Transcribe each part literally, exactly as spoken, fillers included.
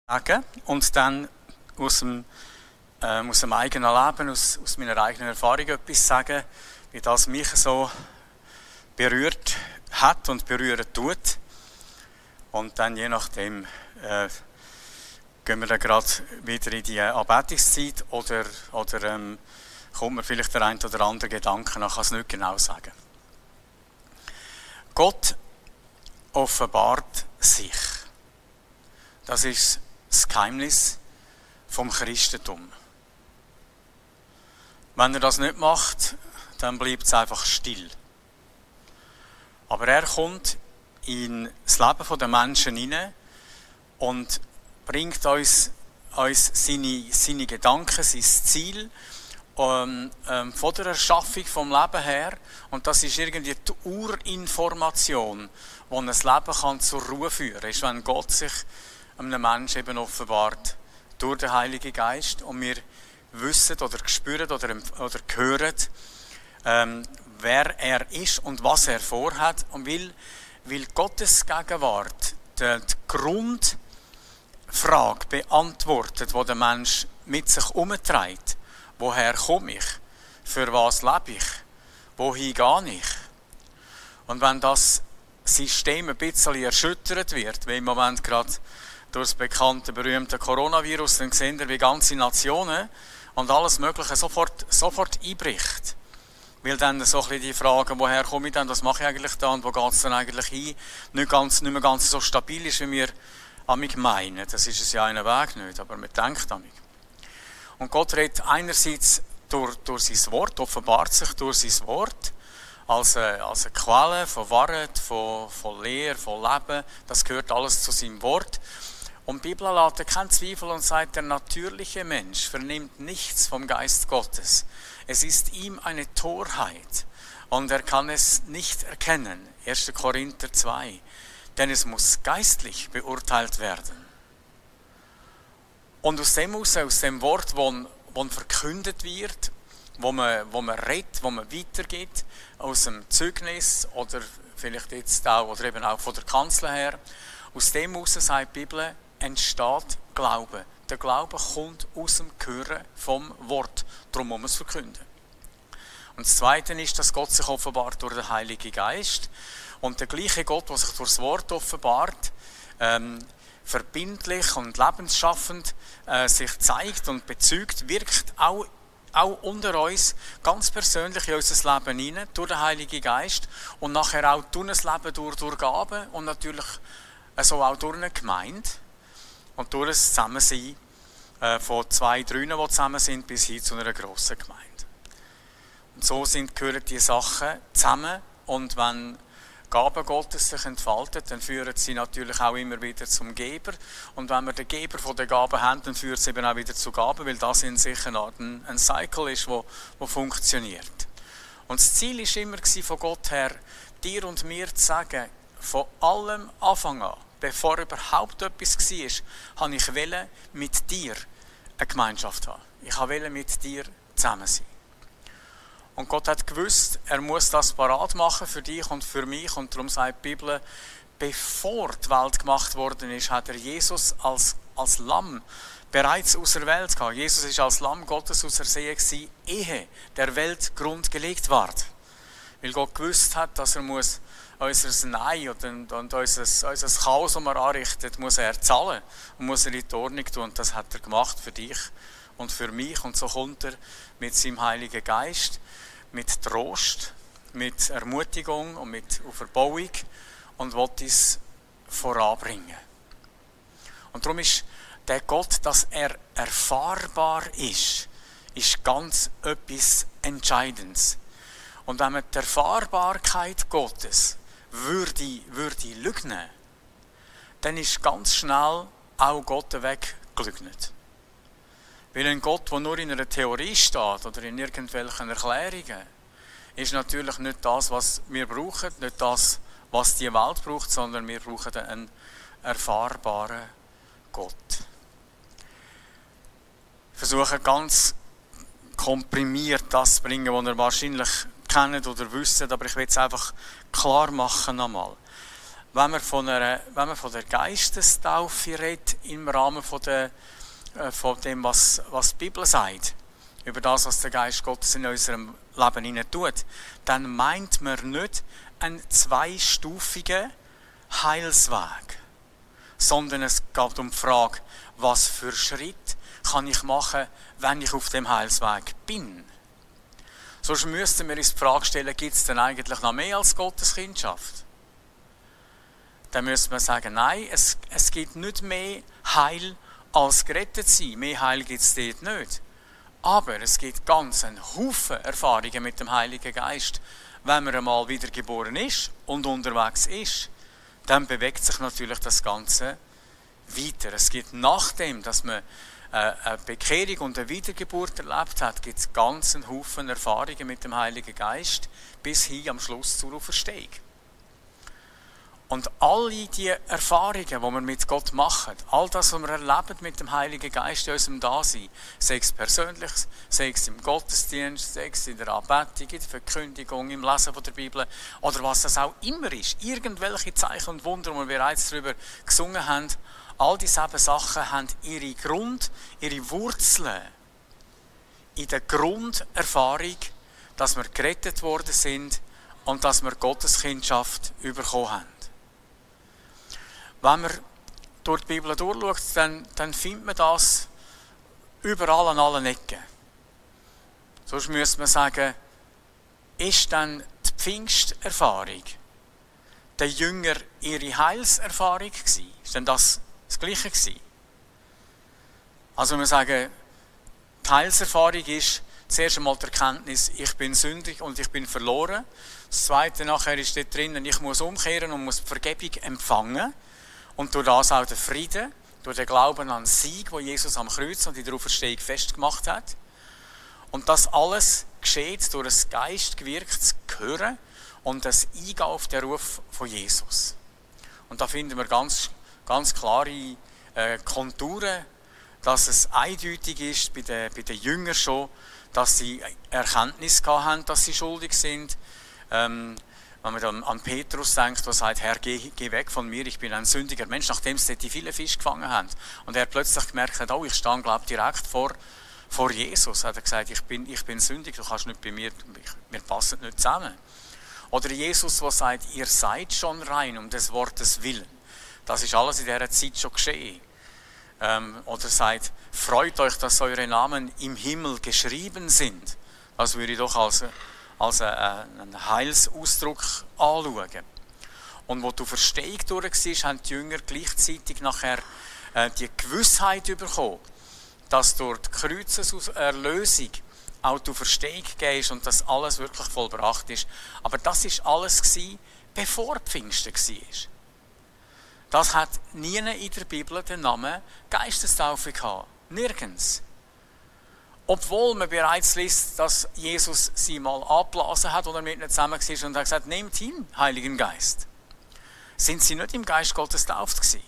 sagen und dann aus dem, äh, aus dem eigenen Leben, aus, aus meiner eigenen Erfahrung etwas sagen, wie das mich so berührt hat und berühren tut. Und dann je nachdem äh, gehen wir dann gerade wieder in die Anbetungszeit oder, oder ähm, kommt mir vielleicht der ein oder andere Gedanke nach, ich kann es nicht genau sagen. Gott offenbart sich. Das ist das Geheimnis vom Christentum. Wenn er das nicht macht, dann bleibt es einfach still. Aber er kommt in das Leben der Menschen hinein und bringt uns, uns seine, seine Gedanken, sein Ziel ähm, ähm, von der Erschaffung vom Leben her. Und das ist irgendwie die Urinformation, die ein Leben kann zur Ruhe führen kann, ist, wenn Gott sich einem Menschen eben offenbart durch den Heiligen Geist und wir wissen oder spüren oder, oder hören, ähm, wer er ist und was er vorhat. Und weil, weil Gottes Gegenwart die, die Grundfrage beantwortet, die der Mensch mit sich umtreibt. Woher komme ich? Für was lebe ich? Wohin gehe ich? Und wenn das System ein bisschen erschüttert wird, wie im Moment gerade durch das bekannte, berühmte Coronavirus, dann sehen wir, wie ganze Nationen und alles Mögliche sofort, sofort einbricht. Weil dann so ein bisschen die Frage, woher komme ich denn, was mache ich eigentlich da und wo geht es dann eigentlich hin, nicht, ganz, nicht mehr ganz so stabil ist, wie wir amig meinen. Das ist es ja einen Weg nicht, aber man denkt amig. Und Gott redet einerseits durch, durch sein Wort, offenbart sich durch sein Wort, als eine, als eine Quelle von Wahrheit, von, von Lehre, von Leben. Das gehört alles zu seinem Wort. Und die Bibel lässt keinen Zweifel und sagt, der natürliche Mensch vernimmt nichts vom Geist Gottes. Es ist ihm eine Torheit und er kann es nicht erkennen. erster Korinther zwei. Denn es muss geistlich beurteilt werden. Und aus dem heraus, aus dem Wort, das verkündet wird, wo man, wo man redet, wo man weitergibt, aus dem Zeugnis oder vielleicht jetzt auch, oder eben auch von der Kanzel her, aus dem heraus, sagt die Bibel, entsteht Glaube. Der Glaube kommt aus dem Hören vom Wort. Darum muss man es verkünden. Und das Zweite ist, dass Gott sich offenbart durch den Heiligen Geist. Und der gleiche Gott, der sich durch das Wort offenbart, ähm, verbindlich und lebensschaffend äh, sich zeigt und bezeugt, wirkt auch, auch unter uns ganz persönlich in unser Leben hinein, durch den Heiligen Geist und nachher auch durch das Leben durch, durch Gaben und natürlich also auch durch eine Gemeinde und durch das Zusammensein äh, von zwei, drei, die zusammen sind, bis hin zu einer grossen Gemeinde. Und so sind, gehören die Sachen zusammen und wenn Gaben Gottes sich entfaltet, dann führen sie natürlich auch immer wieder zum Geber. Und wenn wir den Geber von der Gaben haben, dann führt es eben auch wieder zu Gaben, weil das in sich eine Art ein, ein Cycle ist, wo, wo funktioniert. Und das Ziel war immer von Gott her, dir und mir zu sagen, von allem Anfang an, bevor überhaupt etwas war, habe ich wollte mit dir eine Gemeinschaft haben. Ich wollte mit dir zusammen sein. Und Gott hat gewusst, er muss das parat machen für dich und für mich. Und darum sagt die Bibel, bevor die Welt gemacht worden ist, hat er Jesus als, als Lamm bereits aus der Welt gehabt. Jesus ist als Lamm Gottes ausersehen gewesen, ehe der Welt Grund gelegt ward. Weil Gott gewusst hat, dass er muss unser Nein und, und unser, unser Chaos, das er anrichtet, muss er zahlen und muss er in die Ordnung tun. Und das hat er gemacht für dich und für mich. Und so kommt er mit seinem Heiligen Geist, mit Trost, mit Ermutigung und mit Auferbauung und will uns voranbringen. Und darum ist der Gott, dass er erfahrbar ist, ist ganz etwas Entscheidendes. Und wenn man die Erfahrbarkeit Gottes würde, würde lügen, dann ist ganz schnell auch Gott weggelügnet. Weil ein Gott, der nur in einer Theorie steht oder in irgendwelchen Erklärungen, ist natürlich nicht das, was wir brauchen, nicht das, was die Welt braucht, sondern wir brauchen einen erfahrbaren Gott. Ich versuche ganz komprimiert das zu bringen, was ihr wahrscheinlich kennt oder wisst, aber ich will es einfach klar machen nochmal. wenn man von, einer, wenn man von der Geistestaufe redet, im Rahmen von, der, äh, von dem, was, was die Bibel sagt, über das, was der Geist Gottes in unserem Leben hinein tut, dann meint man nicht einen zweistufigen Heilsweg, sondern es geht um die Frage, was für Schritt kann ich machen, wenn ich auf dem Heilsweg bin. Sonst müssten wir uns die Frage stellen, gibt es denn eigentlich noch mehr als Gottes Kindschaft? Dann müsste man sagen, nein, es, es gibt nicht mehr Heil als gerettet sein. Mehr Heil gibt es dort nicht. Aber es gibt ganz einen Haufen Erfahrungen mit dem Heiligen Geist. Wenn man einmal wiedergeboren ist und unterwegs ist, dann bewegt sich natürlich das Ganze weiter. Es gibt nachdem, dass man eine Bekehrung und eine Wiedergeburt erlebt hat, gibt es ganz einen Haufen Erfahrungen mit dem Heiligen Geist bis hin am Schluss zur Auferstehung. Und alle diese Erfahrungen, die wir mit Gott machen, all das, was wir erleben mit dem Heiligen Geist in unserem Dasein, sei es persönlich, sei es im Gottesdienst, sei es in der Anbetung, in der Verkündigung, im Lesen von der Bibel oder was das auch immer ist, irgendwelche Zeichen und Wunder, die wir bereits darüber gesungen haben, all diese Sachen haben ihre Grund, ihre Wurzeln in der Grunderfahrung, dass wir gerettet worden sind und dass wir Gottes Kindschaft bekommen haben. Wenn man durch die Bibel durchschaut, dann, dann findet man das überall an allen Ecken. Sonst müsste man sagen, ist dann die Pfingsterfahrung der Jünger ihre Heilserfahrung gewesen? Ist denn das das Gleiche gewesen? Also wenn wir sagen, die Heilserfahrung ist zuerst einmal die Erkenntnis, ich bin sündig und ich bin verloren. Das Zweite nachher ist dort drinnen, ich muss umkehren und muss die Vergebung empfangen. Und durch das auch der Frieden, durch den Glauben an den Sieg, den Jesus am Kreuz und in der Auferstehung festgemacht hat. Und das alles geschieht durch das geistgewirktes Hören und das Eingehen auf den Ruf von Jesus. Und da finden wir ganz, ganz klare äh, Konturen, dass es eindeutig ist bei den, bei den Jüngern schon, dass sie Erkenntnis gehabt haben, dass sie schuldig sind. Ähm, Wenn man dann an Petrus denkt, der sagt, Herr, geh, geh weg von mir, ich bin ein sündiger Mensch, nachdem sie die vielen Fische gefangen haben. Und er plötzlich gemerkt hat, oh, ich stehe, glaube ich, direkt vor, vor Jesus. Hat er gesagt, ich bin, ich bin sündig, du kannst nicht bei mir, wir passen nicht zusammen. Oder Jesus, der sagt, ihr seid schon rein um des Wortes willen. Das ist alles in dieser Zeit schon geschehen. Ähm, oder sagt, freut euch, dass eure Namen im Himmel geschrieben sind. Das würde ich doch als als einen Heilsausdruck anschauen. Und wo die Auferstehung durch war, haben die Jünger gleichzeitig nachher die Gewissheit bekommen, dass durch die Kreuzeserlösung auch die Auferstehung gegeben ist und dass alles wirklich vollbracht ist. Aber das war alles, bevor Pfingsten war. Das hat nie in der Bibel den Namen Geistestaufe gehabt. Nirgends. Obwohl man bereits liest, dass Jesus sie mal abgeblasen hat, als er mit ihnen zusammen war und hat gesagt, nehmt ihn, Heiligen Geist. Sind sie nicht im Geist Gottes getauft gewesen?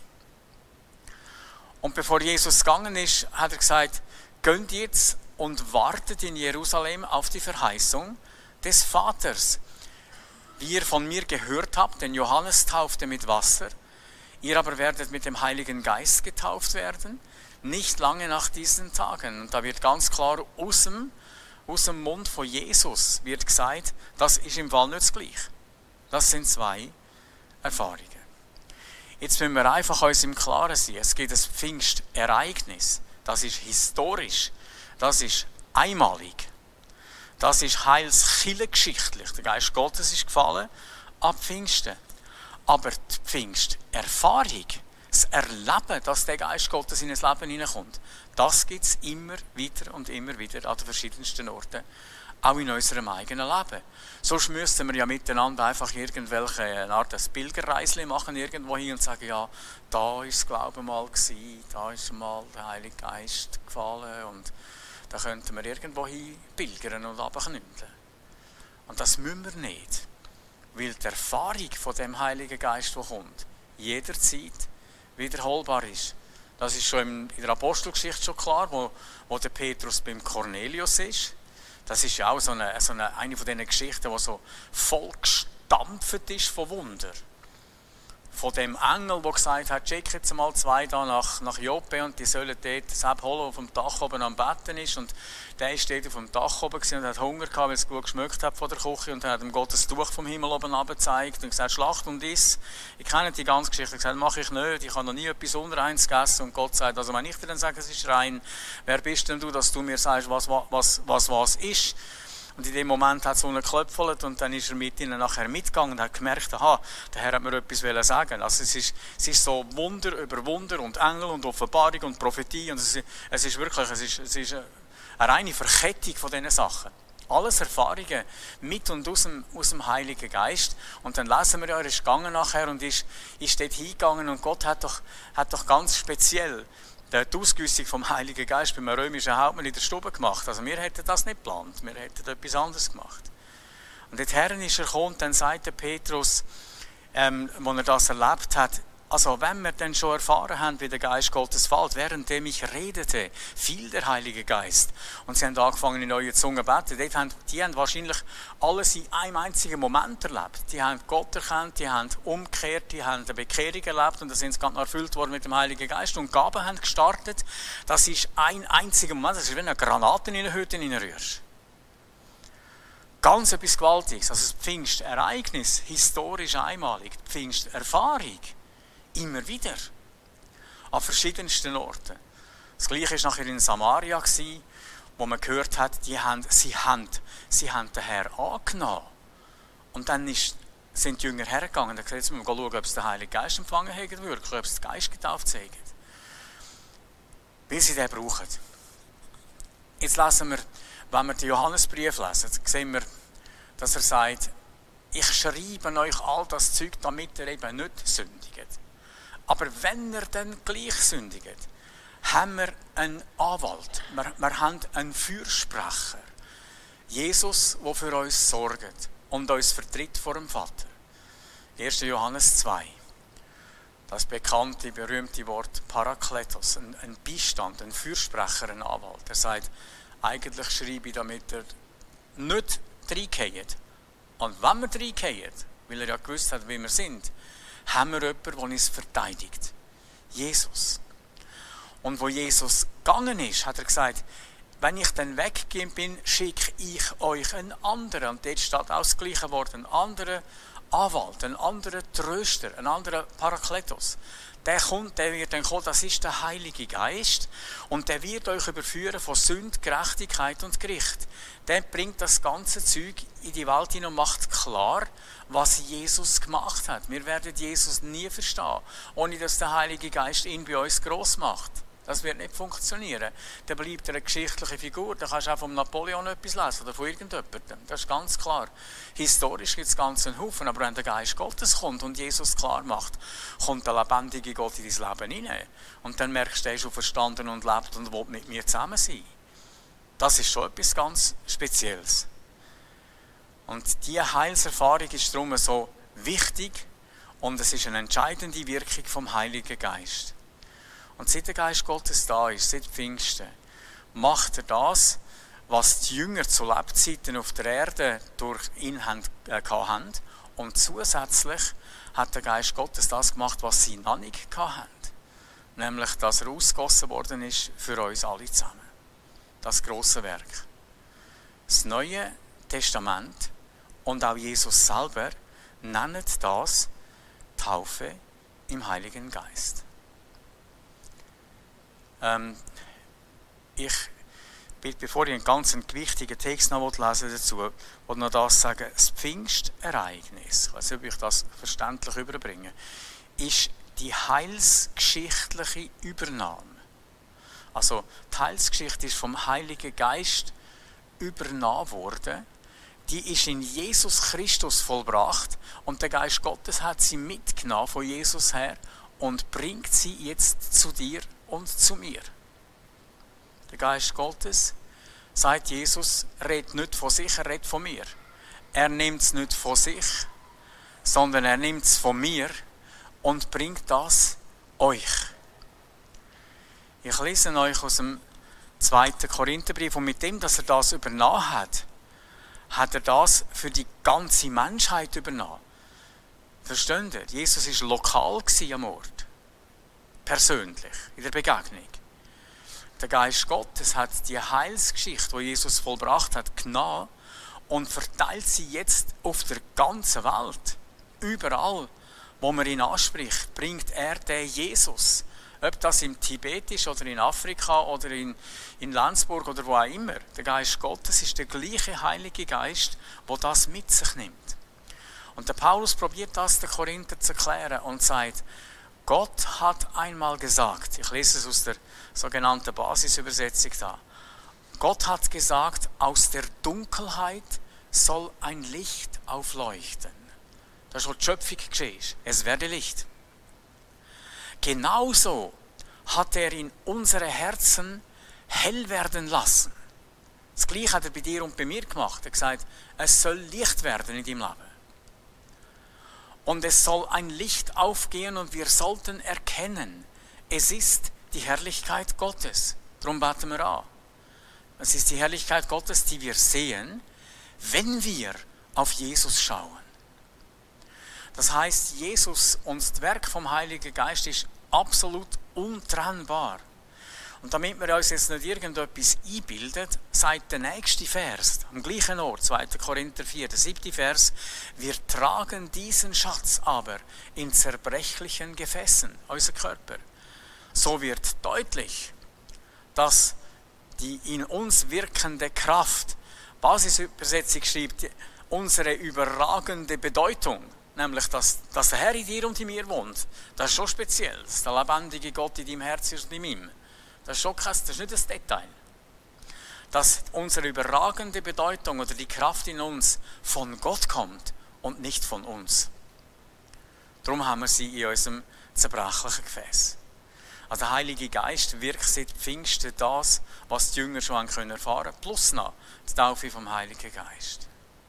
Und bevor Jesus gegangen ist, hat er gesagt, geht jetzt und wartet in Jerusalem auf die Verheißung des Vaters. Wie ihr von mir gehört habt, denn Johannes taufte mit Wasser, ihr aber werdet mit dem Heiligen Geist getauft werden. Nicht lange nach diesen Tagen. Und da wird ganz klar aus dem, aus dem Mund von Jesus wird gesagt, das ist im Fall nicht das Gleiche. Das sind zwei Erfahrungen. Jetzt müssen wir einfach uns im Klaren sein. Es gibt ein Pfingstereignis. Das ist historisch. Das ist einmalig. Das ist heilskirchengeschichtlich. Der Geist Gottes ist gefallen ab Pfingsten. Aber die Pfingsterfahrung, das Erleben, dass der Geist Gottes in das Leben hineinkommt, das gibt es immer wieder und immer wieder an den verschiedensten Orten, auch in unserem eigenen Leben. Sonst müssten wir ja miteinander einfach irgendwelche eine Art Pilgerreisli machen irgendwo hin und sagen, ja, da ist das Glauben mal gewesen, da ist mal der Heilige Geist gefallen und da könnten wir irgendwo hin pilgern und runterknündeln. Und das müssen wir nicht, weil die Erfahrung von dem Heiligen Geist, der kommt, jederzeit wiederholbar ist. Das ist schon in der Apostelgeschichte schon klar, wo, wo der Petrus beim Cornelius ist. Das ist ja auch so eine, so eine, eine von diesen Geschichten, die so voll gestampft ist von Wunder. von dem Engel, der gesagt hat, schick jetzt mal zwei da nach, nach Joppe und die sollen dort das abholen, auf dem Dach oben am Betten ist. Und der ist dort auf dem Dach oben und hat Hunger gehabt, weil es gut geschmeckt hat von der Küche, und hat ihm Gott das Tuch vom Himmel oben runtergezeigt und gesagt, Schlacht und iss. Ich kenne die ganze Geschichte. Er hat gesagt, mache ich nicht, ich habe noch nie etwas Unreins gegessen. Und Gott sagt, also wenn ich dir dann sage, es ist rein, wer bist denn du, dass du mir sagst, was was, was, was ist? Und in dem Moment hat es geklopft und dann ist er mit ihnen nachher mitgegangen und hat gemerkt, aha, der Herr hat mir etwas sagen. Also es ist, es ist so Wunder über Wunder und Engel und Offenbarung und Prophetie, und es ist, es ist wirklich, es ist, es ist eine reine Verkettung von diesen Sachen. Alles Erfahrungen mit und aus dem, aus dem Heiligen Geist. Und dann lesen wir ja, er ist gegangen nachher und ist, ist dort hingegangen, und Gott hat doch, hat doch ganz speziell die Ausgüssung vom Heiligen Geist beim römischen Hauptmann in der Stube gemacht. Also wir hätten das nicht geplant, wir hätten etwas anderes gemacht. Und dorthin ist er gekommen, und dann sagte Petrus, ähm, als er das erlebt hat, also wenn wir dann schon erfahren haben, wie der Geist Gottes fällt, währenddem ich redete, fiel der Heilige Geist. Und sie haben angefangen, in neue Zungen zu beten. Dort haben, die haben wahrscheinlich alles in einem einzigen Moment erlebt. Die haben Gott erkannt, die haben umgekehrt, die haben eine Bekehrung erlebt, und dann sind sie ganz noch erfüllt worden mit dem Heiligen Geist. Und Gaben haben gestartet. Das ist ein einziger Moment, das ist wie eine Granate in eine Hütte reinrührst. Ganz etwas Gewaltiges. Also das Pfingstereignis, historisch einmalig. Die Pfingsterfahrung. Immer wieder. An verschiedensten Orten. Das Gleiche war nachher in Samaria, wo man gehört hat, die haben, sie, haben, sie haben den Herrn angenommen. Und dann ist, sind die Jünger hergegangen. Dann müssen wir schauen, ob sie den Heiligen Geist empfangen haben, wirklich, ob sie den Geist getauft haben. Weil sie den brauchen. Jetzt lesen wir, wenn wir den Johannesbrief lesen, sehen wir, dass er sagt, ich schreibe euch all das Zeug, damit ihr eben nicht sündigt. Aber wenn er dann gleich sündigt, haben wir einen Anwalt, wir, wir haben einen Fürsprecher. Jesus, der für uns sorgt und uns vertritt vor dem Vater. erster Johannes zwei. Das bekannte, berühmte Wort Parakletos, ein, ein Beistand, ein Fürsprecher, ein Anwalt. Er sagt, eigentlich schreibe ich, damit er nicht reingeht. Und wenn wir reingehen, weil er ja gewusst hat, wie wir sind, haben wir jemanden, der uns verteidigt. Jesus. Und wo Jesus gegangen ist, hat er gesagt, wenn ich dann weggehen bin, schicke ich euch einen anderen. Und dort steht auch das gleiche Wort, einen anderen Anwalt, einen anderen Tröster, einen anderen Parakletos. Der kommt, der wird dann kommen, das ist der Heilige Geist, und der wird euch überführen von Sünde, Gerechtigkeit und Gericht. Der bringt das ganze Zeug in die Welt hin und macht klar, was Jesus gemacht hat. Wir werden Jesus nie verstehen, ohne dass der Heilige Geist ihn bei uns gross macht. Das wird nicht funktionieren. Dann bleibt er eine geschichtliche Figur. Da kannst du auch von Napoleon etwas lesen oder von irgendjemandem. Das ist ganz klar. Historisch gibt es ganz einen Haufen, aber wenn der Geist Gottes kommt und Jesus klar macht, kommt der lebendige Gott in dein Leben hinein. Und dann merkst du, er ist schon verstanden und lebt und will mit mir zusammen sein. Das ist schon etwas ganz Spezielles. Und diese Heilserfahrung ist darum so wichtig, und es ist eine entscheidende Wirkung vom Heiligen Geist. Und seit der Geist Gottes da ist, seit Pfingsten, macht er das, was die Jünger zu Lebzeiten auf der Erde durch ihn haben, äh, hatten. Und zusätzlich hat der Geist Gottes das gemacht, was sie noch nicht hatten. Nämlich, dass er ausgegossen worden ist für uns alle zusammen. Das grosse Werk. Das Neue Testament und auch Jesus selber nennen das Taufe im Heiligen Geist. Ähm, ich, bevor ich einen ganz wichtigen Text noch lesen dazu, will ich noch das sagen. Das Pfingstereignis, ich weiß nicht, ob ich das verständlich überbringe, ist die heilsgeschichtliche Übernahme. Also die Heilsgeschichte ist vom Heiligen Geist übernommen worden. Die ist in Jesus Christus vollbracht, und der Geist Gottes hat sie mitgenommen von Jesus her und bringt sie jetzt zu dir und zu mir. Der Geist Gottes, sagt Jesus, redet nicht von sich, er redet von mir. Er nimmt es nicht von sich, sondern er nimmt es von mir und bringt das euch. Ich lese euch aus dem zweiten Korintherbrief, und mit dem, dass er das übernommen hat, hat er das für die ganze Menschheit übernommen. Versteht ihr? Jesus war lokal am Ort. Persönlich, in der Begegnung. Der Geist Gottes hat die Heilsgeschichte, die Jesus vollbracht hat, genommen und verteilt sie jetzt auf der ganzen Welt. Überall, wo man ihn anspricht, bringt er den Jesus. Ob das im Tibet ist oder in Afrika oder in, in Lenzburg oder wo auch immer. Der Geist Gottes ist der gleiche Heilige Geist, der das mit sich nimmt. Und der Paulus probiert das den Korinther zu erklären und sagt, Gott hat einmal gesagt, ich lese es aus der sogenannten Basisübersetzung da, Gott hat gesagt, aus der Dunkelheit soll ein Licht aufleuchten. Das ist, was die Schöpfung geschehen ist. Es werde Licht. Genauso hat er in unsere Herzen hell werden lassen. Das Gleiche hat er bei dir und bei mir gemacht. Er hat gesagt, es soll Licht werden in deinem Leben. Und es soll ein Licht aufgehen und wir sollten erkennen, es ist die Herrlichkeit Gottes. Darum beten wir an. Es ist die Herrlichkeit Gottes, die wir sehen, wenn wir auf Jesus schauen. Das heißt, Jesus und das Werk vom Heiligen Geist ist absolut untrennbar. Und damit wir uns jetzt nicht irgendetwas einbilden, sagt der nächste Vers, am gleichen Ort, zweiter Korinther vier, der siebte Vers, wir tragen diesen Schatz aber in zerbrechlichen Gefäßen, unser Körper. So wird deutlich, dass die in uns wirkende Kraft, Basisübersetzung schreibt, unsere überragende Bedeutung, nämlich, dass, dass der Herr in dir und in mir wohnt, das ist schon speziell, dass der lebendige Gott in deinem Herz ist und in meinem. Das ist schon krass, das ist nicht ein Detail. Dass unsere überragende Bedeutung oder die Kraft in uns von Gott kommt und nicht von uns. Darum haben wir sie in unserem zerbrechlichen Gefäß. Also der Heilige Geist wirkt seit Pfingsten das, was die Jünger schon erfahren können, plus noch die Taufe vom Heiligen Geist.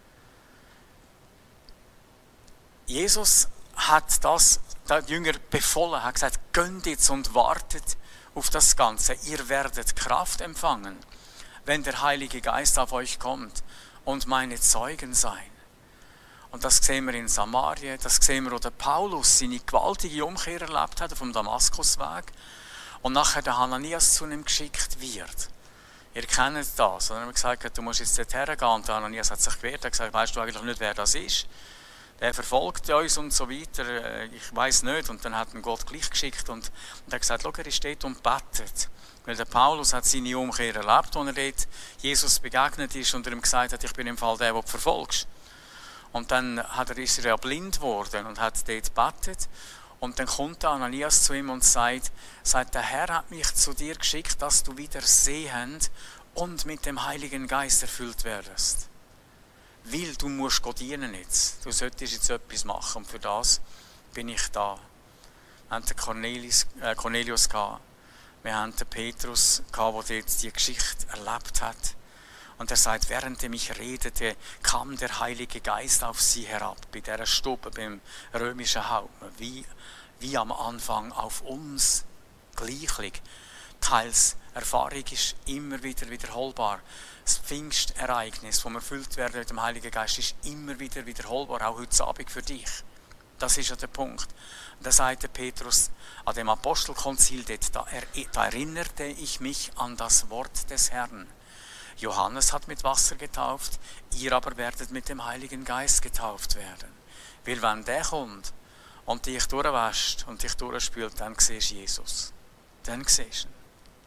Jesus hat das den Jüngern befohlen, hat gesagt, geht jetzt und wartet auf das Ganze. Ihr werdet Kraft empfangen, wenn der Heilige Geist auf euch kommt und meine Zeugen sein. Und das sehen wir in Samarien, das sehen wir, wo der Paulus seine gewaltige Umkehr erlebt hat vom Damaskusweg und nachher der Hananias zu ihm geschickt wird. Ihr kennt das. Und er hat gesagt, du musst jetzt dorthin gehen. Und der Hananias hat sich gewehrt, er hat gesagt, weißt du eigentlich nicht, wer das ist? Der verfolgt uns und so weiter, ich weiß nicht. Und dann hat ihn Gott gleich geschickt und, und er hat gesagt, schau, er steht und betet. Weil der Paulus hat seine Umkehr erlebt, als er dort Jesus begegnet ist und er ihm gesagt hat, ich bin im Fall der, den du verfolgst. Und dann hat er, ist er ja blind geworden und hat dort gebetet. Und dann kommt Ananias zu ihm und sagt, sagt, der Herr hat mich zu dir geschickt, dass du wieder sehend und mit dem Heiligen Geist erfüllt werdest. Weil du musst Gott dienen jetzt. Du solltest jetzt etwas machen und für das bin ich da. Wir hatten den Cornelius, äh, Cornelius gehabt. Wir hatten den Petrus gehabt, der dort die Geschichte erlebt hat. Und er sagt, während er mich redete, kam der Heilige Geist auf sie herab, bei dieser Stube, beim römischen Hauptmann, wie, wie am Anfang auf uns gleichlich. Teils Erfahrung ist immer wieder wiederholbar. Das Pfingstereignis, das wir erfüllt werden mit dem Heiligen Geist, ist immer wieder wiederholbar, auch heute Abend für dich. Das ist ja der Punkt. Und da sagte Petrus an dem Apostelkonzil, da, da erinnerte ich mich an das Wort des Herrn. Johannes hat mit Wasser getauft, ihr aber werdet mit dem Heiligen Geist getauft werden. Weil wenn der kommt und dich durchwäscht und dich durchspült, dann siehst du Jesus. Dann siehst du ihn.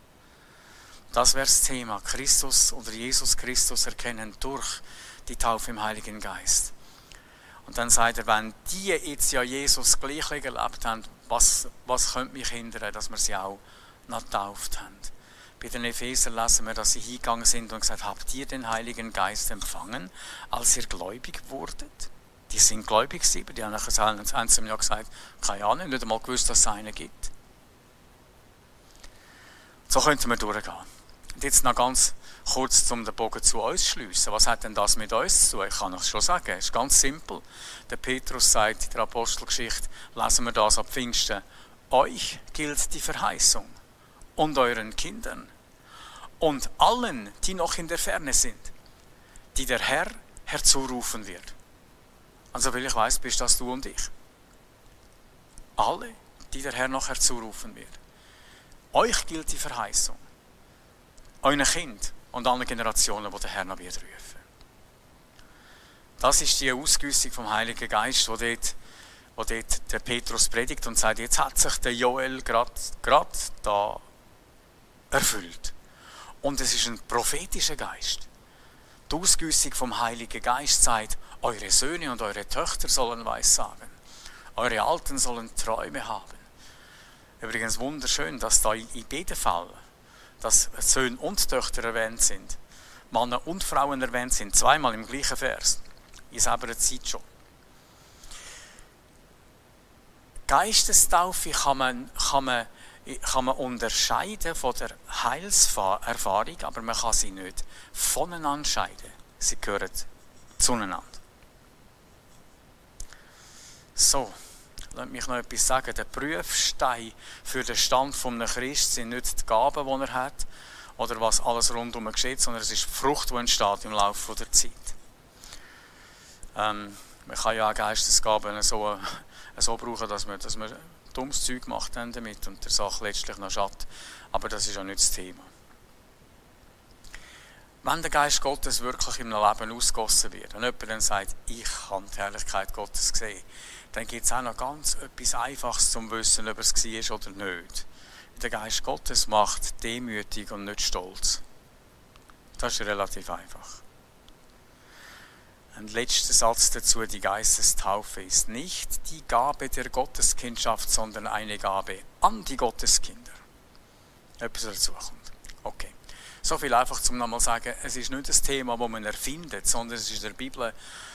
Das wäre das Thema. Christus oder Jesus Christus erkennen durch die Taufe im Heiligen Geist. Und dann sagt er, wenn die jetzt ja Jesus gleich erlebt haben, was, was könnte mich hindern, dass wir sie auch noch getauft haben? Bei den Epheser lesen wir, dass sie hingegangen sind und gesagt, habt ihr den Heiligen Geist empfangen, als ihr gläubig wurdet? Die sind gläubig gewesen, die haben nachher ein Jahr gesagt, keine Ahnung, nicht einmal gewusst, dass es einen gibt. So könnten wir durchgehen. Und jetzt noch ganz kurz, um den Bogen zu uns zu schliessen. Was hat denn das mit uns zu tun? Ich kann euch schon sagen, es ist ganz simpel. Der Petrus sagt in der Apostelgeschichte, lesen wir das ab Pfingsten, euch gilt die Verheißung und euren Kindern und allen, die noch in der Ferne sind, die der Herr herzurufen wird. Also, weil ich weiss, bist das du und ich. alle, die der Herr nachher zurufen wird. Euch gilt die Verheißung. Euren Kind und allen Generationen, die der Herr noch wird rufen. Das ist die Ausgüssung vom Heiligen Geist, wo dort, wo dort der Petrus predigt und sagt, jetzt hat sich der Joel gerade da erfüllt. Und es ist ein prophetischer Geist. Die Ausgüssung vom Heiligen Geist sagt, eure Söhne und eure Töchter sollen Weissagen. Eure Alten sollen Träume haben. Übrigens wunderschön, dass da in beiden Fällen, dass Söhne und Töchter erwähnt sind, Männer und Frauen erwähnt sind, zweimal im gleichen Vers, in selber Zeit schon. Geistestaufe kann man, kann man, kann man unterscheiden von der Heilserfahrung, aber man kann sie nicht voneinander scheiden. Sie gehören zueinander. So, lass mich noch etwas sagen. Der Prüfstein für den Stand eines Christen sind nicht die Gaben, die er hat, oder was alles rundherum geschieht, sondern es ist die Frucht, die entsteht im Laufe der Zeit. Ähm, man kann ja auch Geistesgaben so, so brauchen, dass man, dass man dummes Zeug macht damit und der Sache letztlich noch schadet. Aber das ist ja nicht das Thema. Wenn der Geist Gottes wirklich in einem Leben ausgegossen wird und jemand dann sagt, ich habe die Herrlichkeit Gottes gesehen, dann gibt es auch noch ganz etwas Einfaches zum Wissen, ob es war oder nicht. Der Geist Gottes macht demütig und nicht stolz. Das ist relativ einfach. Ein letzter Satz dazu, die Geistestaufe ist nicht die Gabe der Gotteskindschaft, sondern eine Gabe an die Gotteskinder. Etwas dazu kommt. Okay. So viel einfach zum nochmal sagen, es ist nicht das Thema, das man erfindet, sondern es ist in der Bibel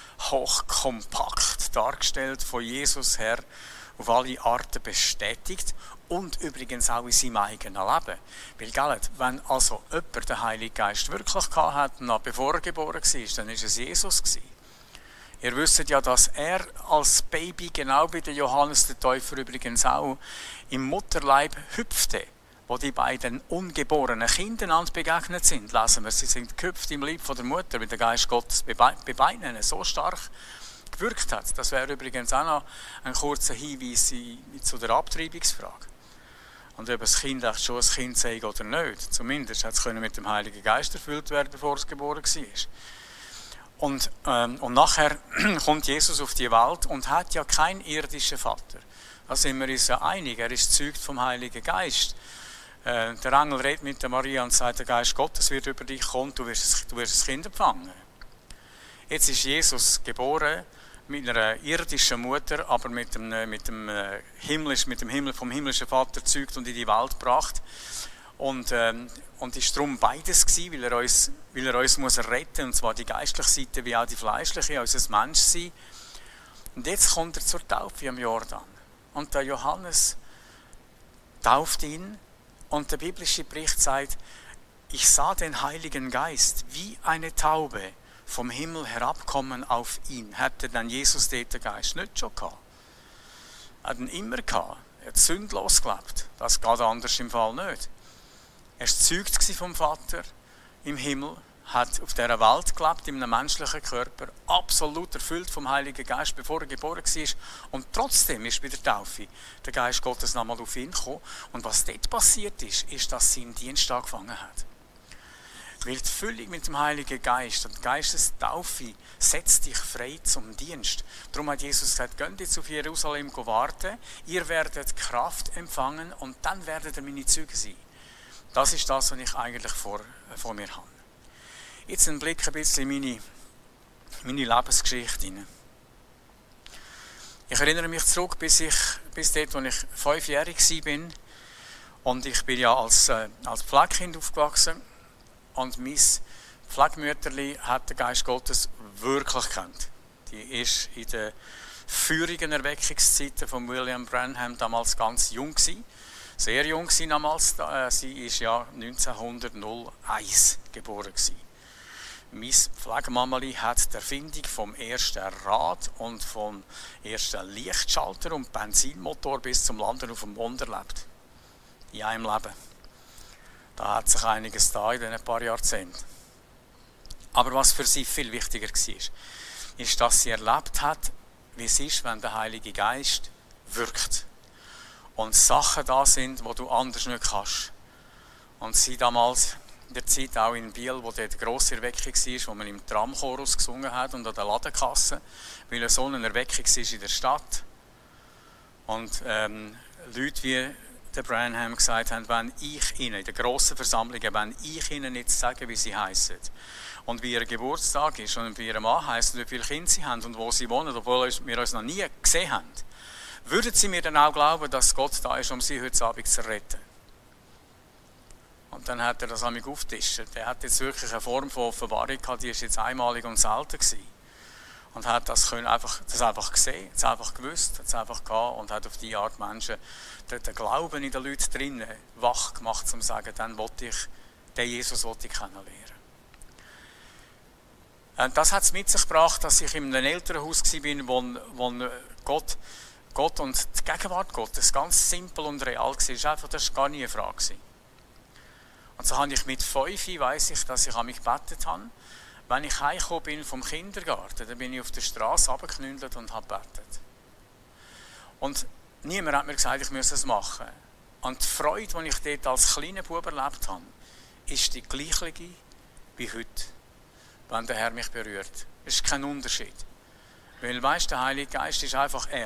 hochkompakt dargestellt, von Jesus her auf alle Arten bestätigt und übrigens auch in seinem eigenen Leben. Weil, gell, wenn also jemand den Heiligen Geist wirklich gehabt hat, noch bevor er geboren war, dann war es Jesus gewesen. Ihr wisst ja, dass er als Baby, genau wie der Johannes der Täufer übrigens auch, im Mutterleib hüpfte, wo die beiden ungeborenen Kinder einander begegnet sind. Lesen wir, sie sind gehüpft im Leib von der Mutter, weil der Geist Gottes bei beiden so stark gewirkt hat. Das wäre übrigens auch noch ein kurzer Hinweis zu der Abtreibungsfrage. Und ob das Kind echt schon ein Kind sei oder nicht. Zumindest hat es mit dem Heiligen Geist erfüllt werden, bevor es geboren war. Und, ähm, und nachher kommt Jesus auf die Welt und hat ja keinen irdischen Vater. Da sind wir uns ja einig, er ist gezeugt vom Heiligen Geist. Äh, der Engel redet mit der Maria und sagt, der Geist Gottes wird über dich kommen, du wirst, du wirst das Kind empfangen. Jetzt ist Jesus geboren mit einer irdischen Mutter, aber mit dem, mit dem, äh, himmlisch, mit dem Himmel, vom himmlischen Vater gezeugt und in die Welt gebracht. Und, ähm, und ist darum beides gewesen, weil er uns, weil er uns muss retten, und zwar die geistliche Seite wie auch die fleischliche, unser Menschsein. Und jetzt kommt er zur Taufe am Jordan. Und der Johannes tauft ihn und der biblische Bericht sagt, ich sah den Heiligen Geist wie eine Taube vom Himmel herabkommen auf ihn. Hätte dann Jesus dort den Geist nicht schon gehabt? Er hat ihn immer gehabt. Er hat sündlos gelebt. Das geht anders im Fall nicht. Er war gezeugt vom Vater im Himmel, hat auf dieser Welt gelebt, in einem menschlichen Körper, absolut erfüllt vom Heiligen Geist, bevor er geboren war. Und trotzdem ist bei der Taufe der Geist Gottes nochmal auf ihn gekommen. Und was dort passiert ist, ist, dass sie im Dienst angefangen hat. Weil die Füllung mit dem Heiligen Geist und die Geistestaufe setzt dich frei zum Dienst. Darum hat Jesus gesagt, geht jetzt auf Jerusalem warten, ihr werdet Kraft empfangen und dann werdet ihr meine Zeugen sein. Das ist das, was ich eigentlich vor, vor mir habe. Jetzt ein Blick ein bisschen in meine, meine Lebensgeschichte hinein. Ich erinnere mich zurück, bis, ich, bis dort, als ich fünfjährig war. Und ich bin ja als, äh, als Pflegekind aufgewachsen. Und mein Pflegemütterli hat den Geist Gottes wirklich gekannt. Die war in den feurigen Erweckungszeiten von William Branham damals ganz jung gewesen. Sehr jung gewesen damals. Sie ist ja neunzehnhunderteins geboren gewesen. Meine Pflegemamali hat die Erfindung vom ersten Rad und vom ersten Lichtschalter und Benzinmotor bis zum Landen auf dem Mond erlebt. In einem Leben. Da hat sich einiges da in diesen paar Jahrzehnten. Aber was für sie viel wichtiger war, ist, dass sie erlebt hat, wie es ist, wenn der Heilige Geist wirkt. und Sachen da sind, die du anders nicht kannst. Und sie damals, in der Zeit auch in Biel, wo dort eine grosse Erweckung war, wo man im Tramchorus gesungen hat und an der Ladenkasse, weil so eine Erweckung war in der Stadt. Und ähm, Leute wie der Branham gesagt haben, wenn ich ihnen, in der grossen Versammlung, wenn ich ihnen nicht sage, wie sie heißen und wie ihr Geburtstag ist und wie ihr Mann heisst und wie viele Kinder sie haben und wo sie wohnen, obwohl wir uns noch nie gesehen haben, würden sie mir dann auch glauben, dass Gott da ist, um sie heute Abend zu retten? Und dann hat er das an mich aufgetischt. Er hat jetzt wirklich eine Form von Offenbarung gehabt, die ist jetzt einmalig und selten gewesen. Und hat das, können einfach, das einfach gesehen, hat es einfach gewusst, hat es einfach gehabt und hat auf diese Art Menschen den, den Glauben in den Leuten drinnen wach gemacht, um zu sagen, dann wollte ich, den Jesus wollte ich kennenlernen. Und das hat es mit sich gebracht, dass ich in einem Elternhaus war, wo, wo Gott, Gott und die Gegenwart Gottes ganz simpel und real war. Das war einfach, das war gar nie eine Frage. Und so habe ich mit fünf, weiss ich, dass ich an mich gebetet habe. Wenn ich heimgekommen bin vom Kindergarten, dann bin ich auf der Straße runtergeknündelt und habe gebetet. Und niemand hat mir gesagt, ich müsse es machen. Und die Freude, die ich dort als kleiner Bub erlebt habe, ist die gleiche wie heute, wenn der Herr mich berührt. Es ist kein Unterschied. Weil, weisst, der Heilige Geist ist einfach er.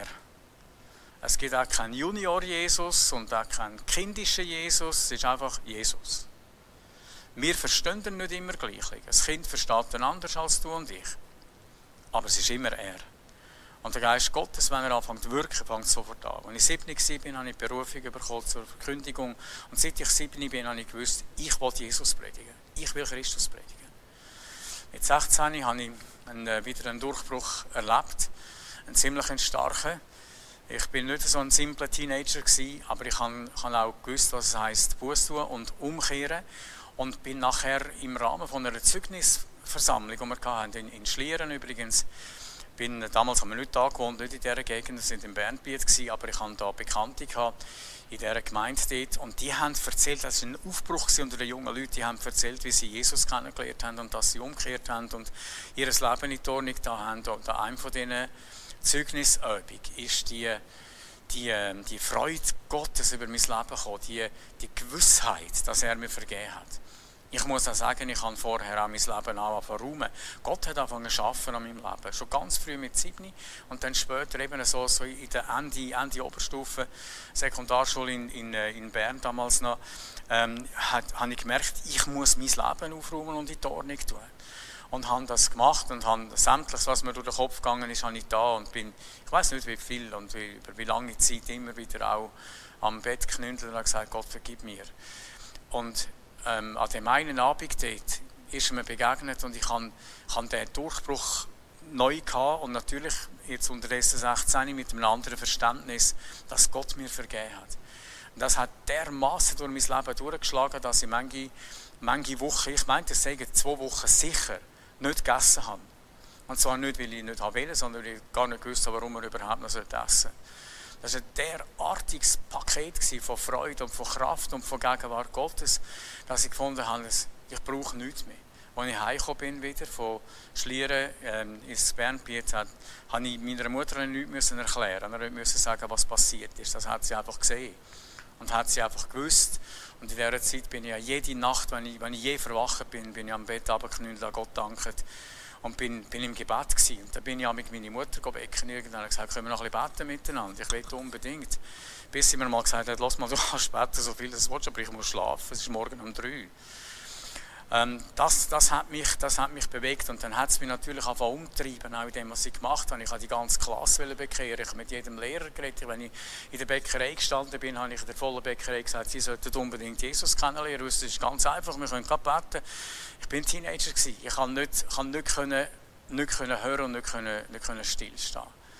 Es gibt auch keinen Junior-Jesus und auch keinen kindischen Jesus, es ist einfach Jesus. Wir verstehen ihn nicht immer gleich. Ein Kind versteht ihn anders als du und ich. Aber es ist immer er. Und der Geist Gottes, wenn er anfängt zu wirken, fängt sofort an. Als ich sieben war, habe ich die Berufung bekommen zur Verkündigung. Und seit ich sieben bin, habe ich gewusst, ich will Jesus predigen. Ich will Christus predigen. Mit sechzehn habe ich einen, wieder einen Durchbruch erlebt. Einen ziemlich starken. Ich war nicht so ein simpler Teenager, aber ich habe auch gewusst, was es heisst, Buße tun und umkehren. Und bin nachher im Rahmen von einer Zeugnisversammlung, die wir hatten, in Schlieren übrigens, bin, damals haben wir nicht da gewohnt, nicht in dieser Gegend, wir waren im Bernbiet, aber ich hatte da Bekannte gehabt, in dieser Gemeinde dort. Und die haben erzählt, das war ein Aufbruch unter den jungen Leuten, die haben erzählt, wie sie Jesus kennengelernt haben und dass sie umgekehrt haben und ihr Leben in die Ordnung da haben. Und an einem von diesen Zeugnisübungen ist die, die, die Freude Gottes über mein Leben gekommen, die, die Gewissheit, dass er mir vergeben hat. Ich muss auch sagen, ich habe vorher auch mein Leben auch angefangen. Gott hat angefangen zu arbeiten an meinem Leben. Schon ganz früh mit sieben und dann später eben so, so in der Ende, Ende Oberstufe, Sekundarschule in, in, in Bern damals noch, ähm, habe ich gemerkt, ich muss mein Leben aufräumen und in die Ordnung tun. Und habe das gemacht und habe sämtliches, was mir durch den Kopf gegangen ist, habe ich da und bin, ich weiß nicht wie viel und wie, über wie lange Zeit immer wieder auch am Bett geknündelt und habe gesagt, Gott vergib mir. Und ähm, an dem einen Abend dort ist mir begegnet und ich habe, habe den Durchbruch neu gehabt und natürlich jetzt unterdessen sechzehn mit einem anderen Verständnis, dass Gott mir vergeben hat. Und das hat dermaßen durch mein Leben durchgeschlagen, dass ich manche, manche Wochen, ich meinte, es seien zwei Wochen sicher, nicht gegessen habe. Und zwar nicht, weil ich nicht wollte, sondern weil ich gar nicht wusste, warum man überhaupt noch essen sollte. Das war ein derartiges Paket von Freude und von Kraft und von Gegenwart Gottes, dass ich gefunden habe, ich brauche nichts mehr. Als ich heimgekommen bin wieder von Schlieren ähm, ins Bernbiet, habe ich meiner Mutter nichts erklären müssen. Ich musste sagen, was passiert ist. Das hat sie einfach gesehen und hat sie einfach gewusst. Und in dieser Zeit bin ich ja jede Nacht, wenn ich, wenn ich je verwacht bin, bin ich am Bett runtergeknüllt, an Gott danket und bin, bin im Gebet gewesen. Und dann bin ich auch mit meiner Mutter gebeten, irgendwann habe ich gesagt, können wir noch ein bisschen beten miteinander? Ich will unbedingt. Bis sie mir mal gesagt hat, lass mal, du kannst beten, so viel du willst, aber ich muss schlafen. Es ist morgen um drei. Ähm, das, das, hat mich, das hat mich bewegt und dann hat es mich natürlich angefangen umtreiben, auch in dem, was ich gemacht habe. Ich wollte die ganze Klasse bekehren, ich habe mit jedem Lehrer geredet. Wenn ich in der Bäckerei gestanden bin, habe ich in der vollen Bäckerei gesagt, sie sollten unbedingt Jesus kennenlernen. Es ist ganz einfach, wir können gerade beten. Ich war ein Teenager, ich konnte nicht, kann nicht, können, nicht können hören und nicht, können, nicht können stillstehen.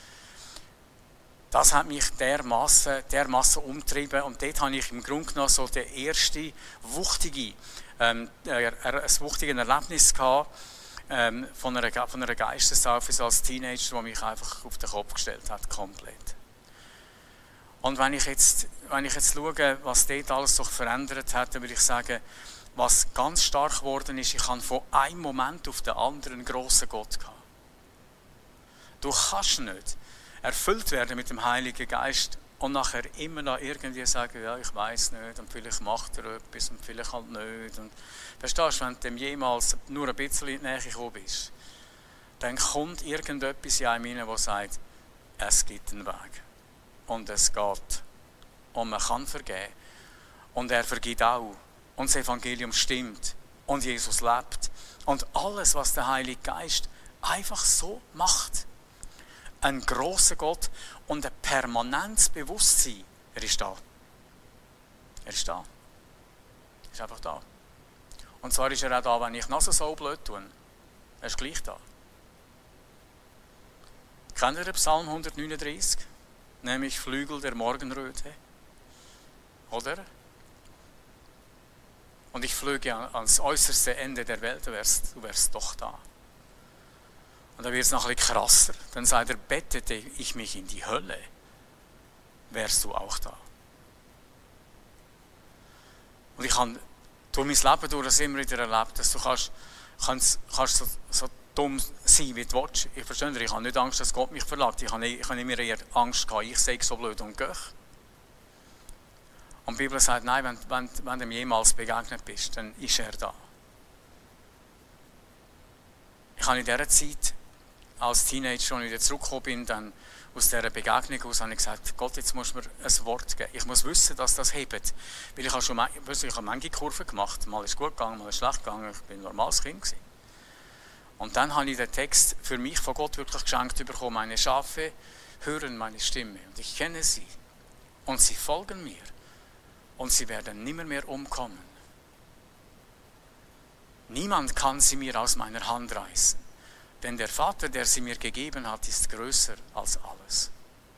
Das hat mich dermassen, dermassen umgetrieben und dort habe ich im Grunde genommen so den ersten wuchtigen Ähm, ein wuchtiges Erlebnis gehabt, ähm, von einer, von einer Geistestaufe als Teenager, die mich einfach auf den Kopf gestellt hat, komplett. Und wenn ich jetzt, wenn ich jetzt schaue, was dort alles doch verändert hat, dann würde ich sagen, was ganz stark geworden ist, ich habe von einem Moment auf den anderen einen grossen Gott gehabt. Du kannst nicht erfüllt werden mit dem Heiligen Geist und nachher immer noch irgendwie sagen, ja, ich weiß nicht und vielleicht macht er etwas und vielleicht halt nicht. Und verstehst du, wenn du dem jemals nur ein bisschen in die Nähe gekommen bist, dann kommt irgendetwas in einem hinein, das sagt, es gibt einen Weg und es geht und man kann vergeben und er vergibt auch und das Evangelium stimmt und Jesus lebt und alles, was der Heilige Geist einfach so macht. Ein grosser Gott und ein permanentes Bewusstsein. Er ist da. Er ist da. Er ist einfach da. Und zwar ist er auch da, wenn ich noch so blöd tue. Er ist gleich da. Kennt ihr den Psalm hundertneununddreißig? Nämlich Flügel der Morgenröte. Oder? Und ich flöge ans äußerste Ende der Welt, du wärst, du wärst doch da. Und dann wird es noch ein bisschen krasser. Dann sagt er, bettete ich mich in die Hölle, wärst du auch da. Und ich habe durch mein Leben durch das immer wieder erlebt, dass du kannst, kannst, kannst so, so dumm sein, wie du willst. Ich verstehe nicht, ich habe nicht Angst, dass Gott mich verlässt. Ich habe, nicht, ich habe immer eher Angst gehabt, ich sei so blöd und gehe. Und die Bibel sagt, nein, wenn, wenn, wenn du ihm jemals begegnet bist, dann ist er da. Ich habe in dieser Zeit als Teenager, als ich wieder zurückgekommen bin, dann aus dieser Begegnung aus, habe ich gesagt, Gott, jetzt musst du mir ein Wort geben. Ich muss wissen, dass das hebt. Weil ich habe schon ich habe manche Kurven gemacht. Mal ist es gut gegangen, mal ist es schlecht gegangen. Ich war ein normales Kind gewesen. Und dann habe ich den Text für mich von Gott wirklich geschenkt bekommen. Meine Schafe hören meine Stimme und ich kenne sie. Und sie folgen mir. Und sie werden nimmer mehr umkommen. Niemand kann sie mir aus meiner Hand reißen. Denn der Vater, der sie mir gegeben hat, ist größer als alles.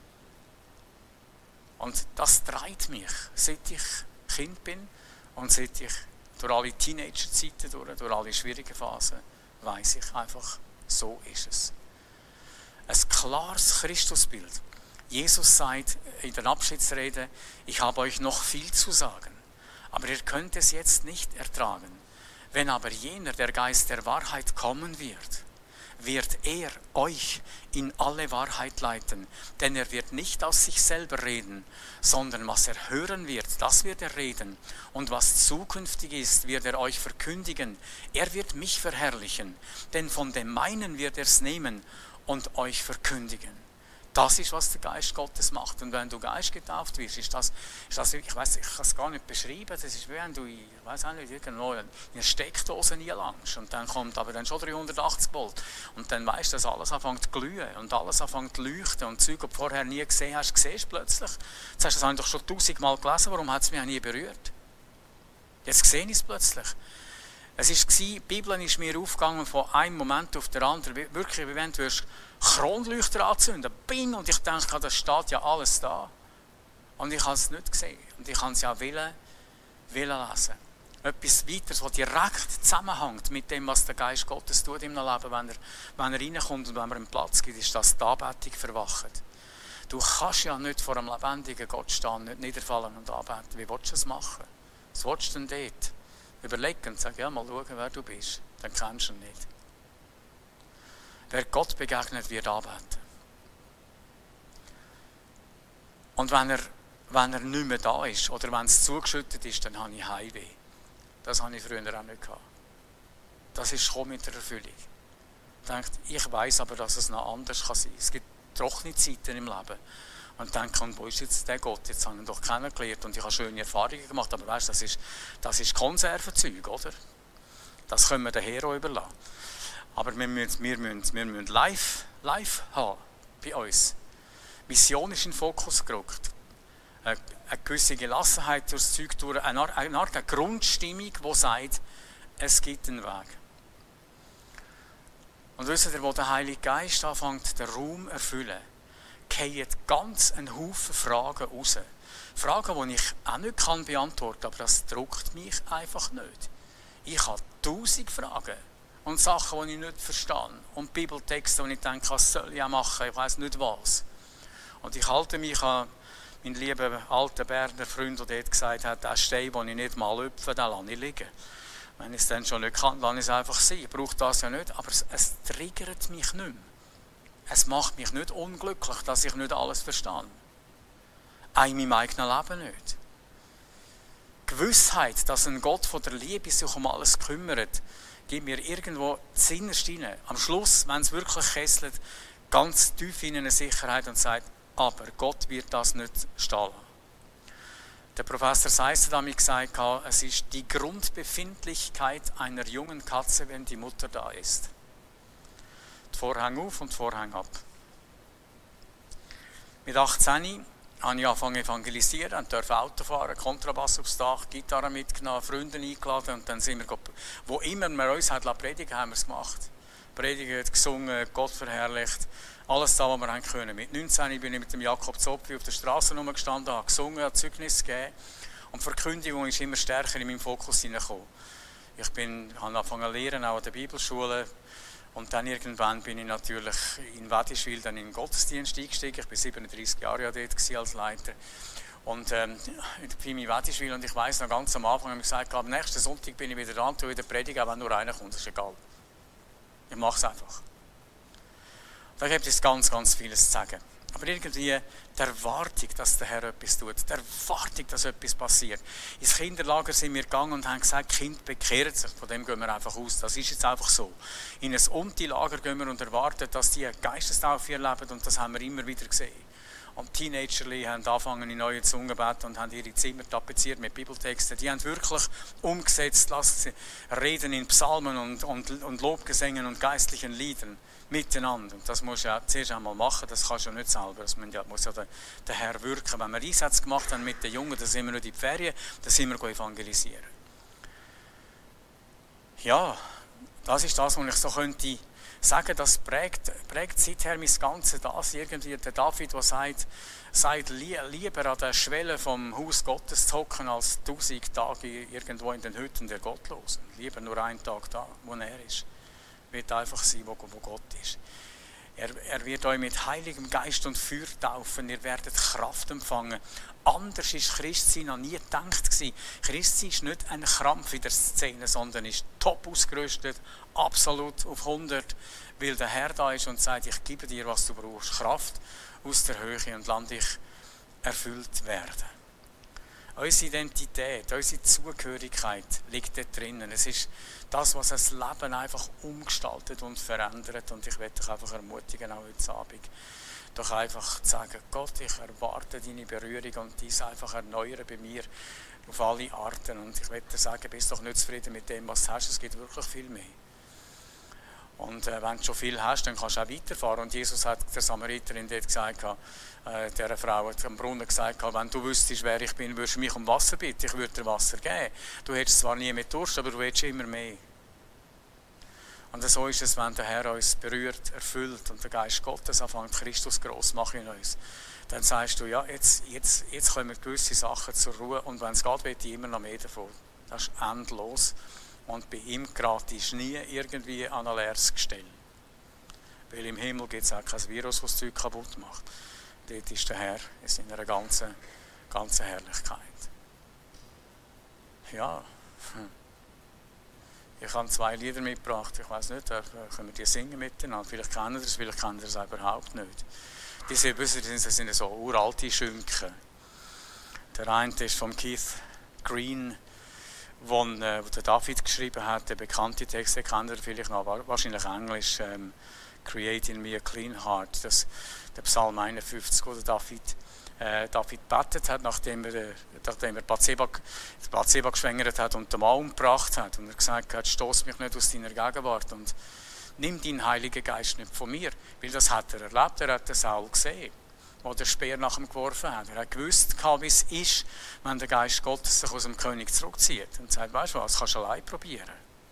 Und das treibt mich, seit ich Kind bin und seit ich durch alle Teenagerzeiten, durch, durch alle schwierigen Phasen, weiss ich einfach, so ist es. Ein klares Christusbild. Jesus sagt in der Abschiedsrede, ich habe euch noch viel zu sagen, aber ihr könnt es jetzt nicht ertragen. Wenn aber jener, der Geist der Wahrheit, kommen wird, wird er euch in alle Wahrheit leiten. Denn er wird nicht aus sich selber reden, sondern was er hören wird, das wird er reden. Und was zukünftig ist, wird er euch verkündigen. Er wird mich verherrlichen, denn von dem meinen wird er es nehmen und euch verkündigen. Das ist, was der Geist Gottes macht. Und wenn du Geist getauft wirst, ist das, ist das ich weiß, ich kann es gar nicht beschreiben, das ist wie wenn du, ich weiß auch nicht, irgendwo in eine Steckdose einlangst und dann kommt aber dann schon dreihundertachtzig Volt und dann weißt du, dass alles anfängt zu glühen und alles anfängt zu leuchten und Zeug, die du vorher nie gesehen hast, siehst du plötzlich. Jetzt hast du das habe ich doch schon tausendmal gelesen, warum hat es mich auch nie berührt? Jetzt sehe ich es plötzlich. Es war, die Bibel ist mir aufgegangen von einem Moment auf den anderen. Wirklich, wie wenn du Kronleuchter anzünden, bing, und ich denke, da steht ja alles da. Und ich habe es nicht gesehen. Und ich habe es ja wollen, wollen lesen. Etwas weiteres, was direkt zusammenhängt mit dem, was der Geist Gottes tut im Leben, wenn er, wenn er reinkommt und wenn er einen Platz gibt, ist, dass die Anbetung verwacht. Du kannst ja nicht vor einem lebendigen Gott stehen, nicht niederfallen und anbeten. Wie willst du das machen? Was willst du denn dort? Überlegen und sagen, ja, mal schauen, wer du bist. Dann kennst du ihn nicht. Wer Gott begegnet, wird anbeten. Und wenn er, wenn er nicht mehr da ist oder wenn es zugeschüttet ist, dann habe ich Heimweh. Das habe ich früher auch nicht gehabt. Das ist schon mit der Erfüllung. Ich denke, ich weiss aber, dass es noch anders kann sein kann. Es gibt trockene Zeiten im Leben. Und denke, wo ist jetzt der Gott? Jetzt habe ich ihn doch kennengelernt und ich habe schöne Erfahrungen gemacht. Aber weißt du, das ist, das ist Konservenzeug, oder? Das können wir den Hero überlassen. Aber wir müssen, wir müssen, wir müssen live, live haben bei uns. Mission ist in den Fokus gerückt. Eine, eine gewisse Gelassenheit durchs Zeug durch, eine Art, eine Art eine Grundstimmung, die sagt, es gibt einen Weg. Und wisst ihr, wo der Heilige Geist anfängt, den Raum erfüllen, fallen ganz ein Haufen Fragen raus. Fragen, die ich auch nicht kann beantworten kann, aber das drückt mich einfach nicht. Ich habe tausend Fragen und Sachen, die ich nicht verstehe. Und Bibeltexte, die ich denke, was soll ich auch machen, ich weiss nicht was. Und ich halte mich an meinen lieben alten Berner Freund, der dort gesagt hat, der Stein, den ich nicht mal lüpfe, den lasse ich liegen. Wenn ich es dann schon nicht kann, lasse ich es einfach sein. Ich brauche das ja nicht, aber es, es triggert mich nicht mehr. Es macht mich nicht unglücklich, dass ich nicht alles verstehe. auch in meinem eigenen Leben nicht. Die Gewissheit, dass ein Gott von der Liebe sich um alles kümmert, gibt mir irgendwo das Innerste rein. Am Schluss, wenn es wirklich kesselt, ganz tief in eine Sicherheit und sagt, aber Gott wird das nicht stehen lassen. Der Professor Seisser hat damit gesagt, es ist die Grundbefindlichkeit einer jungen Katze, wenn die Mutter da ist. Die Vorhänge auf und die Vorhänge ab. Mit achtzehn habe ich angefangen zu evangelisieren, durfte Auto fahren, Kontrabass aufs Dach, Gitarre mitgenommen, Freunde eingeladen und dann sind wir, wo immer wir uns predigen, haben wir es gemacht. Predigt, gesungen, Gott verherrlicht, alles da, was wir haben können. Mit neunzehn bin ich mit dem Jakob Zopfi auf der Straße rumgestanden, habe gesungen, habe Zeugnis gegeben und die Verkündigung ist immer stärker in meinen Fokus hineingekommen. Ich bin, habe angefangen zu lernen, auch an der Bibelschule. Und dann irgendwann bin ich natürlich in Wädischwil dann in den Gottesdienst eingestiegen. Ich war siebenunddreißig Jahre ja dort als Leiter. Und ähm, in der Pfimi Wädischwil. Und ich weiss noch ganz am Anfang, habe ich gesagt, am nächsten Sonntag bin ich wieder dran, tue wieder predigen, auch wenn nur einer kommt, das ist egal. Ich mache es einfach. Da gibt es ganz, ganz vieles zu sagen. Aber irgendwie die Erwartung, dass der Herr etwas tut, die Erwartung, dass etwas passiert. Ins Kinderlager sind wir gegangen und haben gesagt, Kind bekehrt sich, von dem gehen wir einfach aus. Das ist jetzt einfach so. In ein Umti-Lager gehen wir und erwarten, dass die Geistestaufe erleben und das haben wir immer wieder gesehen. Und Teenager haben angefangen in neue Zungen zu beten und haben ihre Zimmer tapeziert mit Bibeltexten. Die haben wirklich umgesetzt, lassen sie reden in Psalmen und, und, und Lobgesängen und geistlichen Liedern miteinander. Und das musst du ja zuerst einmal machen, das kannst du ja nicht selber. Das muss ja der, der Herr wirken. Wenn wir Einsätze gemacht haben mit den Jungen, dann sind wir nicht in die Ferien, dann sind wir evangelisieren. Ja, das ist das, was ich so könnte sagen, das prägt, prägt seither mein ganzes das. Irgendwie der David, der sagt, sagt, lieber an der Schwelle vom Haus Gottes zu hocken, als tausend Tage irgendwo in den Hütten der Gottlosen. Lieber nur einen Tag da, wo er ist. Wird einfach sein, wo, wo Gott ist. Er, er wird euch mit Heiligem Geist und Feuer taufen. Ihr werdet Kraft empfangen. Anders war Christsein noch nie gedacht. Christsein ist nicht ein Krampf in der Szene, sondern ist top ausgerüstet, absolut auf hundert, weil der Herr da ist und sagt, ich gebe dir, was du brauchst. Kraft aus der Höhe und lass dich erfüllt werden. Unsere Identität, unsere Zugehörigkeit liegt dort drinnen. Es ist das, was das Leben einfach umgestaltet und verändert. Und ich möchte dich einfach ermutigen, auch heute Abend, doch einfach zu sagen, Gott, ich erwarte deine Berührung und dies einfach erneuern bei mir auf alle Arten. Und ich möchte dir sagen, bist doch nicht zufrieden mit dem, was du hast, es gibt wirklich viel mehr. Und äh, wenn du schon viel hast, dann kannst du auch weiterfahren. Und Jesus hat der Samariterin dort gesagt, äh, dieser Frau hat am Brunnen gesagt, wenn du wüsstest, wer ich bin, würdest du mich um Wasser bitten, ich würde dir Wasser geben. Du hättest zwar nie mit Durst, aber du hättest immer mehr. Und so ist es, wenn der Herr uns berührt, erfüllt und der Geist Gottes anfängt, Christus gross machen in uns. Dann sagst du, ja, jetzt, jetzt, jetzt kommen gewisse Sachen zur Ruhe und wenn es geht, will ich immer noch mehr davon. Das ist endlos. Und bei ihm gratis nie irgendwie an ein leeres Gestell. Weil im Himmel gibt es auch kein Virus, das das Zeug kaputt macht. Dort ist der Herr in seiner ganzen, ganzen Herrlichkeit. Ja, ich habe zwei Lieder mitgebracht. Ich weiß nicht, können wir die singen miteinander? Vielleicht kennen ihr das, vielleicht kennen ihr das überhaupt nicht. Diese Büsse sind so uralte Schünken. Der eine ist von Keith Green, wo, äh, wo der David geschrieben hat, der bekannte Text, den kennt ihr vielleicht noch, wahrscheinlich Englisch, ähm, Create in me a clean heart, das, der Psalm einundfünfzig, wo der David, äh, David betet hat, nachdem er, äh, nachdem er Bathseba, Bathseba geschwängert hat und den Mann umgebracht hat und er gesagt hat, stoß mich nicht aus deiner Gegenwart und nimm deinen Heiligen Geist nicht von mir, weil das hat er erlebt, er hat den Saul gesehen, wo der Speer nach ihm geworfen hat. Er hat gewusst, wie es ist, wenn der Geist Gottes sich aus dem König zurückzieht und sagt, weißt du was, kannst du allein probieren.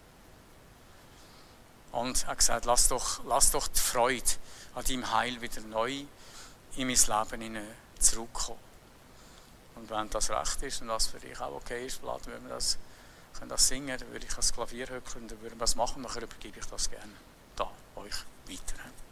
Und er hat gesagt, lass doch, lass doch die Freude an deinem Heil wieder neu in mein Leben zurückkommen. Und wenn das recht ist und das für dich auch okay ist, wenn wir das, können das singen, dann würde ich ans Klavier höckeln und dann würden wir das machen, nachher übergebe ich das gerne da euch weiter.